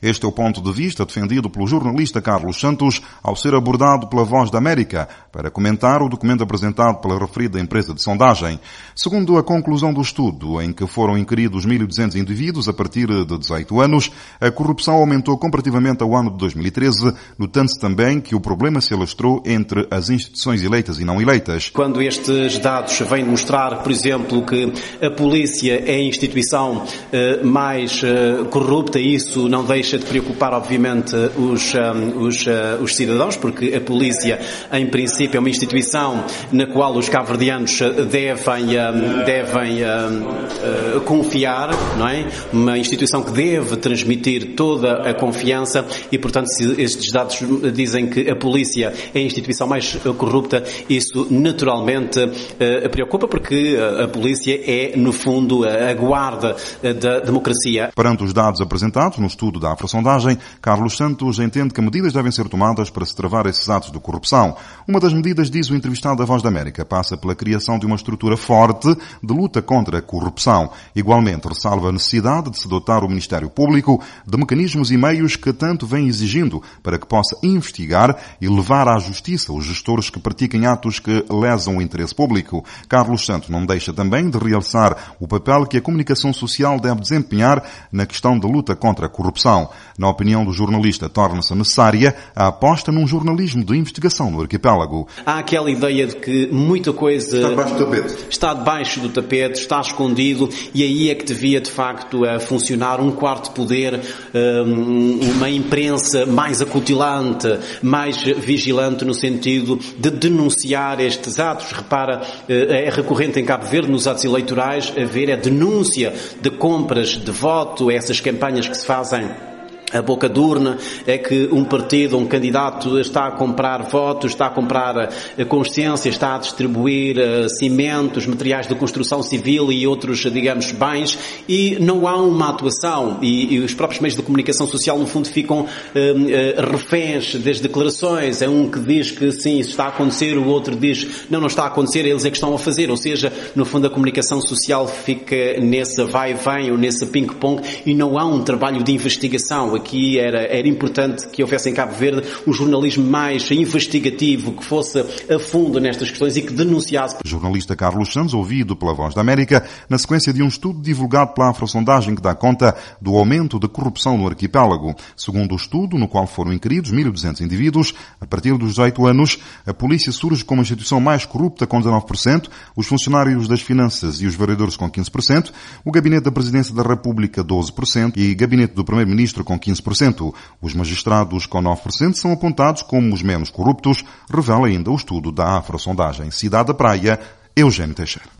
Este é o ponto de vista defendido pelo jornalista Carlos Santos ao ser abordado pela Voz da América para comentar o documento apresentado pela referida empresa de sondagem. Segundo a conclusão do estudo, em que foram inquiridos 1.200 indivíduos a partir de 18 anos, a corrupção aumentou comparativamente ao ano de 2013, notando-se também que o problema se alastrou entre as instituições eleitas e não eleitas. Quando estes dados vêm mostrar, por exemplo, que a polícia é a instituição mais corrupta, isso não deixa de preocupar, obviamente, os cidadãos, porque a polícia, em princípio, é uma instituição na qual os cabo-verdianos devem confiar, não é? Uma instituição que deve transmitir toda a confiança e, portanto, se estes dados dizem que a polícia é a instituição mais corrupta, isso naturalmente preocupa, porque a polícia é, no fundo, a guarda da democracia. Perante os dados apresentados no estudo da Afrosondagem, Carlos Santos entende que medidas devem ser tomadas para se travar esses atos de corrupção. Uma das medidas, diz o entrevistado da Voz da América, passa pela criação de uma estrutura forte de luta contra a corrupção. Igualmente, ressalva a necessidade de se dotar o Ministério Público de mecanismos e meios que tanto vem exigindo para que possa investigar e levar à justiça os gestores que pratiquem atos que lesam o interesse público. Carlos Santos não deixa também de realçar o papel que a comunicação social deve desempenhar na questão da luta contra a corrupção. Na opinião do jornalista, torna-se necessária a aposta num jornalismo de investigação no arquipélago. Há aquela ideia de que muita coisa está debaixo do tapete, está escondido, e aí é que devia, de facto, funcionar um quarto poder, uma imprensa mais acutilante, mais vigilante no sentido de denunciar estes atos. Repara, é recorrente em Cabo Verde, nos atos eleitorais, haver a denúncia de compras de voto, essas campanhas que se fazem a boca de urna, é que um partido, um candidato está a comprar votos, está a comprar consciência, está a distribuir cimentos, materiais de construção civil e outros, digamos, bens, e não há uma atuação, e os próprios meios de comunicação social, no fundo, ficam reféns das declarações. É um que diz que sim, isso está a acontecer, o outro diz não está a acontecer, eles é que estão a fazer. Ou seja, no fundo, a comunicação social fica nesse vai e vem, ou nesse ping-pong, e não há um trabalho de investigação. Aqui era importante que houvesse em Cabo Verde um jornalismo mais investigativo, que fosse a fundo nestas questões e que denunciasse. O jornalista Carlos Santos, ouvido pela Voz da América, na sequência de um estudo divulgado pela Afrosondagem que dá conta do aumento da corrupção no arquipélago. Segundo o estudo, no qual foram inquiridos 1.200 indivíduos, a partir dos 18 anos, a polícia surge como a instituição mais corrupta com 19%, os funcionários das finanças e os vereadores com 15%, o gabinete da Presidência da República 12% e o gabinete do Primeiro-Ministro com 15%. Os magistrados com 9% são apontados como os menos corruptos, revela ainda o estudo da Afrosondagem. Cidade da Praia, Eugênio Teixeira.